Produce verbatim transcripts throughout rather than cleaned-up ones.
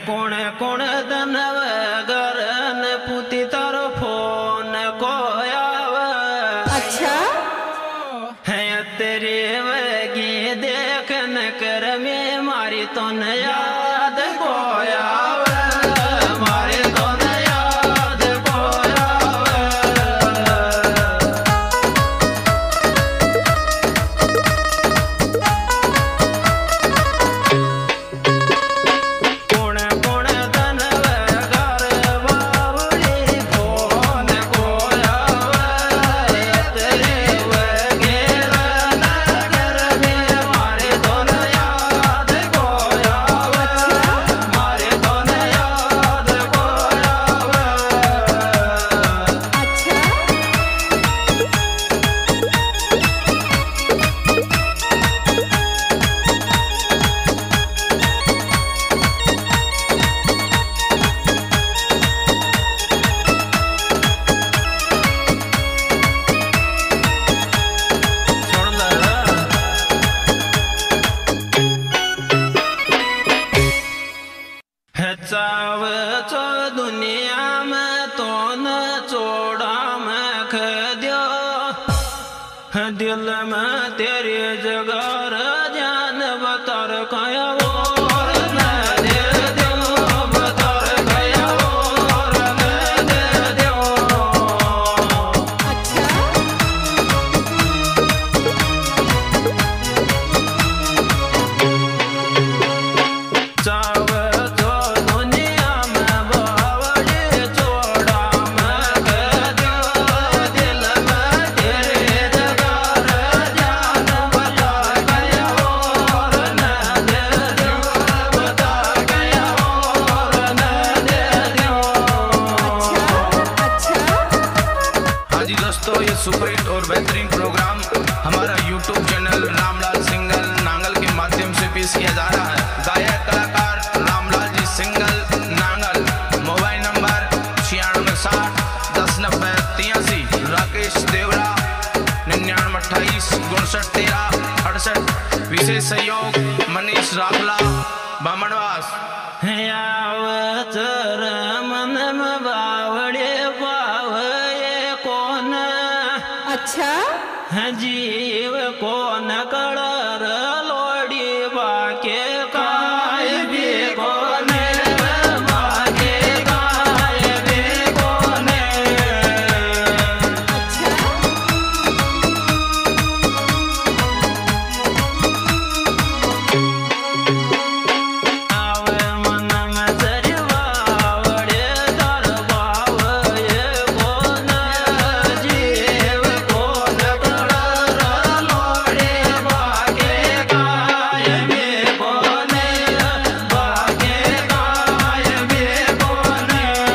कोण कोण दनव गरन पुती तारो फोन को आव। अच्छा है तेरे वगी देखन कर में मारी तो न याद को आव। मारी तो न याद को आव। कोण कोण दनव गर बावली फोन को आव। तेरे वगे रन कर में मारी तो न याद को आव। मारी तो न याद को आव। अच्छा छोड़ ला है चाव चो दुनिया में तो न चोड़ा में खद्यो। है दिल में तेरे जगार जान बतर कया और न दे दो। बतर कया और न दे दो। अच्छा चाव चो दुनिया में बावली चोड़ा में खद्यो। दिल में तेरे जगार जान बतर कया और न दे दो। बतर कया और न दे दो। अच्छा अच्छा हाँ जी दोस्तों, ये सुपर हिट और बेहतरीन प्रोग्राम हमारा यूट्यूब चैनल रामलाल सिंगल नांगल के माध्यम से पेश किया जा रहा है। गायक कलाकार रामलाल जी सिंगल नांगल। मोबाइल नंबर छियानवे साठ दस नब्बे तिरासी। राकेश देवरा निन्यानवे अट्ठाईस उनसठ तेरह अड़सठ। विशेष सहयोग मनीष राखला बामणवास। यावतर मन में बावड़े बावये कौन। अच्छा है जीव कौन कलर लोड़ी बाके काय भी कौन। बाके काय भी कौन। अच्छा आवे मन में जरवावड़े दरबावये कौन। जीव कौन कलर लोड़ी बाके काय भी कौन। बाके काय भी कौन।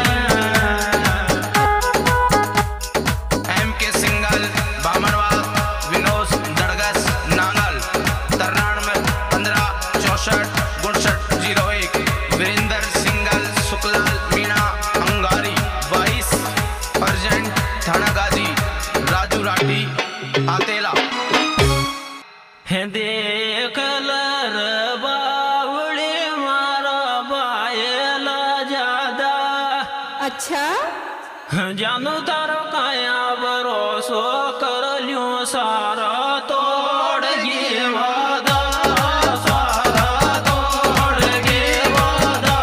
एम के सिंगल बामणवास। विनोद दड़गस नांगल तिरानवे पंद्रह चौसठ उनसठ जीरो एक। वीरेंद्र सिंगल सुखलाल मीणा अंगारी बाईस अर्जेंट थाना गाजी। राजू राठी आतेला। है देख लर बावड़ी मारा बायला ज्यादा। अच्छा जानू तारो काया भरोसो कर ल्यूं सारा तोड़ गे वादा। सारा तोड़ गे वादा।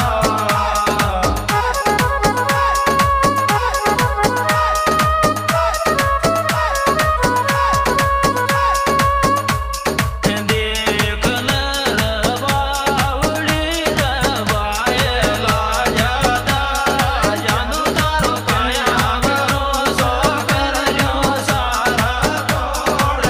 देख लर बावड़ी बायला ज्यादा। जानू तारो काया भरोसो कर ल्यूं सारा तोड़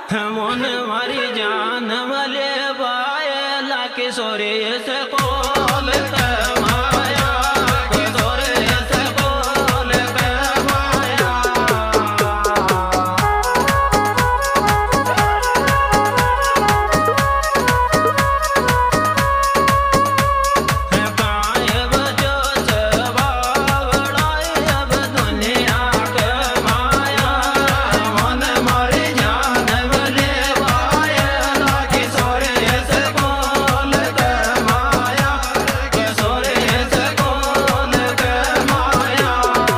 मोन मारी जान मले बाए ला किशोरी से कोल के माया किशोरी से कोल के माया गायब जो सवावड़ाई अब दुनिया के माया मोन मारी जान मले बाए ला किशोरी से कोल के माया किशोरी से कोल के माया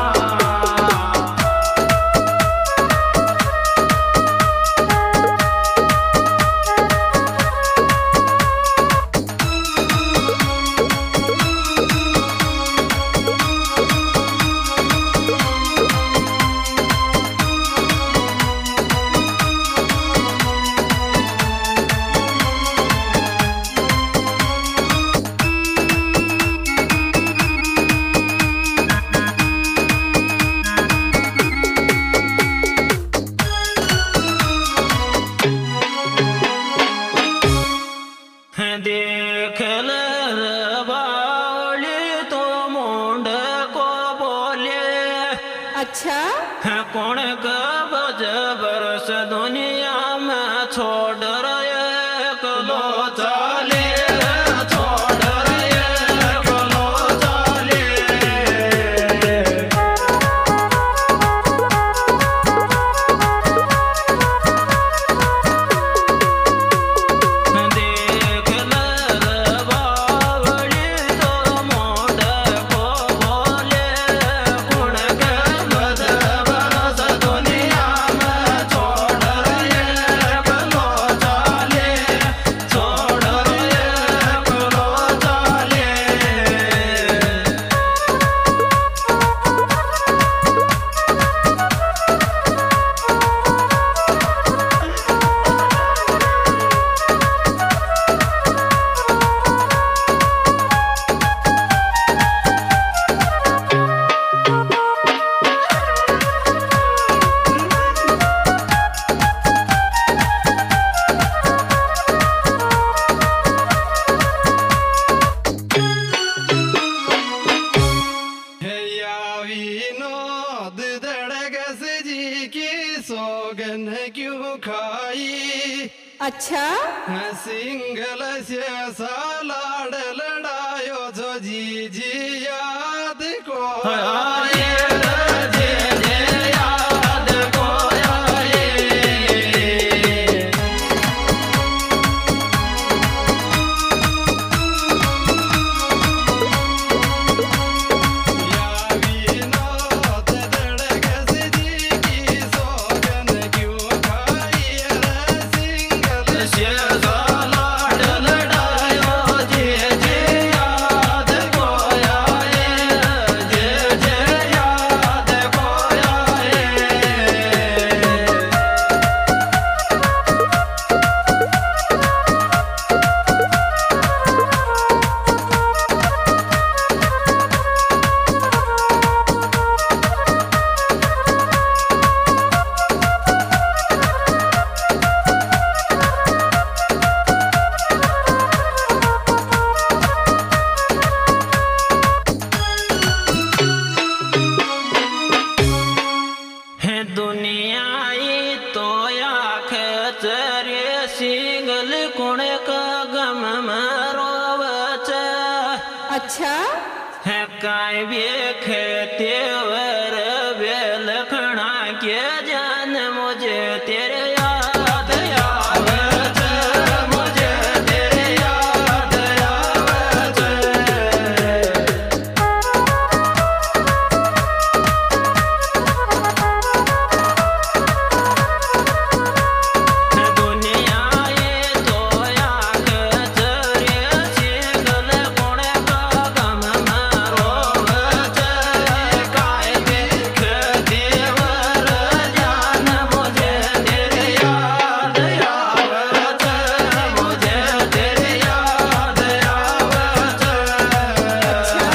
देख ले बावली तो मुंड को बोले अच्छा कौन कब जबरस दुनिया में छोड़ रहे कलो चाले छोड़ रहे कलो चाले देख ले बावली तो मुंड को बोले कौन कब जबरस दुनिया में छोड़ रहे कलो चाले छोड़ रहे कलो चाले या विनोद धड़कस जी की सोगन क्यों खाई अच्छा सिंगल से सालाड लड़ायो जो जी जी याद को आए जे जे याद को आए या विनोद धड़कस जी की सोगन क्यों खाई रे सिंगल से सालाड लड़ायो जे जे याद को आए जे जे याद को आए है दुनिया ई तो आख चरे सिंगल कुण का गम मरोवच अच्छा है काय भी खेते वे